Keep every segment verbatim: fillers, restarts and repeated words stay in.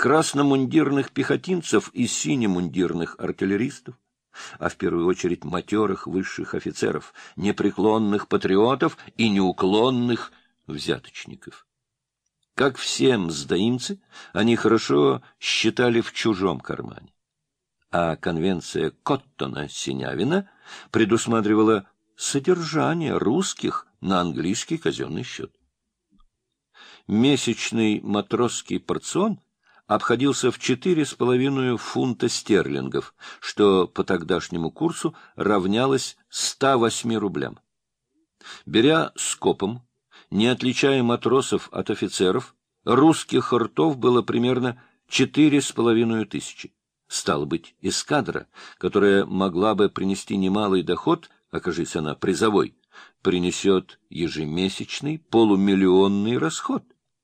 красномундирных пехотинцев и синемундирных артиллеристов, а в первую очередь матерых высших офицеров, непреклонных патриотов и неуклонных взяточников. Как все мздоимцы, они хорошо считали в чужом кармане. А конвенция Коттона-Синявина предусматривала содержание русских на английский казенный счет. Месячный матросский порцион обходился в четыре с половиной фунта стерлингов, что по тогдашнему курсу равнялось ста восьми рублям. Беря скопом, не отличая матросов от офицеров, русских ртов было примерно четыре с половиной тысячи. Стало быть, эскадра, которая могла бы принести немалый доход, окажись она призовой, принесет ежемесячный полумиллионный расход.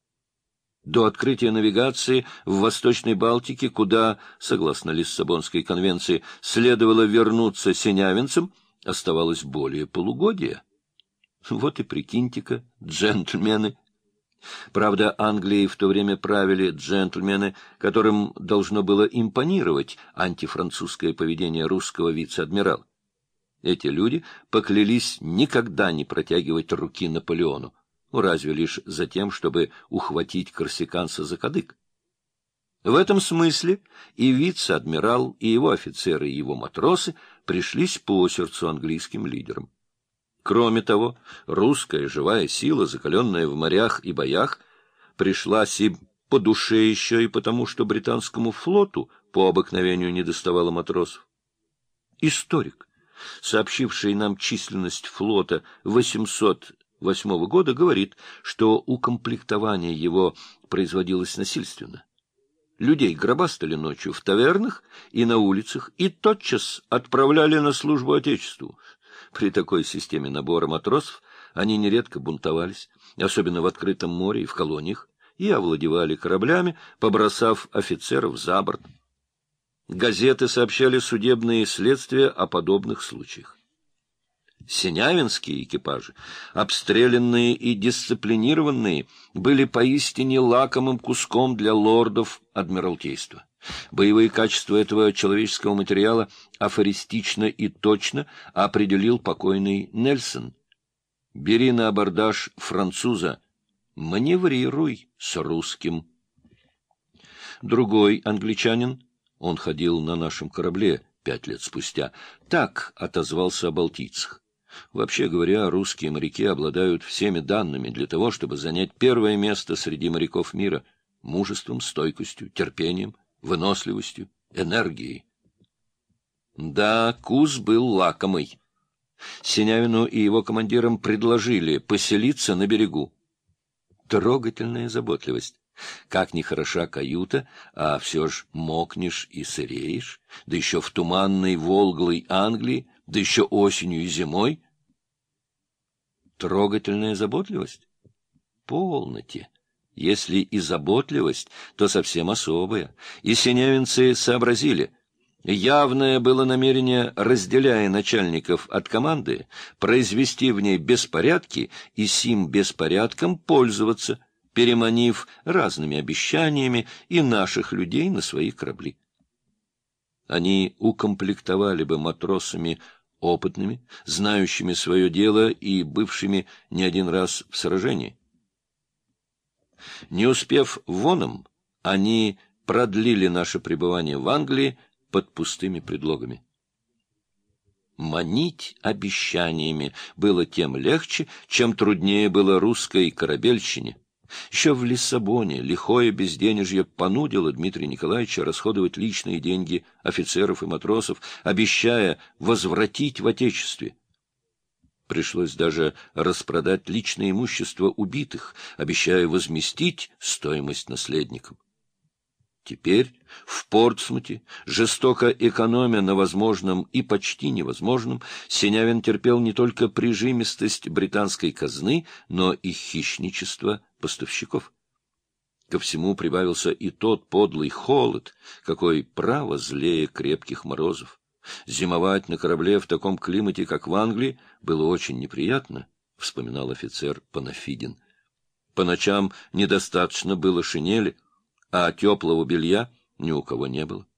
До открытия навигации в Восточной Балтике, куда, согласно Лиссабонской конвенции, следовало вернуться синявинцам, оставалось более полугодия. Вот и прикиньте-ка, джентльмены. Правда, Англией в то время правили джентльмены, которым должно было импонировать антифранцузское поведение русского вице-адмирала. Эти люди поклялись никогда не протягивать руки Наполеону, разве лишь за тем, чтобы ухватить корсиканца за кадык. В этом смысле и вице-адмирал, и его офицеры, и его матросы пришлись по сердцу английским лидерам. Кроме того, русская живая сила, закаленная в морях и боях, пришлась и по душе еще и потому, что британскому флоту по обыкновению недоставало матросов. Историк, сообщивший нам численность флота восемьсот восьмого года, говорит, что укомплектование его производилось насильственно. Людей гробастали ночью в тавернах и на улицах и тотчас отправляли на службу Отечеству. При такой системе набора матросов они нередко бунтовались, особенно в открытом море и в колониях, и овладевали кораблями, побросав офицеров за борт. Газеты сообщали судебные следствия о подобных случаях. Синявинские экипажи, обстрелянные и дисциплинированные, были поистине лакомым куском для лордов Адмиралтейства. Боевые качества этого человеческого материала афористично и точно определил покойный Нельсон. «Бери на абордаж француза, маневрируй с русским». Другой англичанин, он ходил на нашем корабле пять лет спустя, так отозвался о балтийцах. Вообще говоря, русские моряки обладают всеми данными для того, чтобы занять первое место среди моряков мира — мужеством, стойкостью, терпением, выносливостью, энергией. Да, кус был лакомый. Синявину и его командирам предложили поселиться на берегу. Трогательная заботливость. Как ни хороша каюта, а все ж мокнешь и сыреешь, да еще в туманной волглой Англии, да еще осенью и зимой. Трогательная заботливость? Полноте. Если и заботливость, то совсем особая. И синявинцы сообразили. Явное было намерение, разделяя начальников от команды, произвести в ней беспорядки и сим беспорядком пользоваться, переманив разными обещаниями и наших людей на свои корабли. Они укомплектовали бы матросами опытными, знающими свое дело и бывшими не один раз в сражении. Не успев воном, они продлили наше пребывание в Англии под пустыми предлогами. Манить обещаниями было тем легче, чем труднее было русской корабельщине. Еще в Лиссабоне лихое безденежье понудило Дмитрия Николаевича расходовать личные деньги офицеров и матросов, обещая возвратить в Отечестве. Пришлось даже распродать личное имущество убитых, обещая возместить стоимость наследникам. Теперь в Портсмуте, жестоко экономя на возможном и почти невозможном, Синявин терпел не только прижимистость британской казны, но и хищничество поставщиков. Ко всему прибавился и тот подлый холод, какой право злее крепких морозов. Зимовать на корабле в таком климате, как в Англии, было очень неприятно, — вспоминал офицер Панафидин. По ночам недостаточно было шинели. а теплого белья ни у кого не было.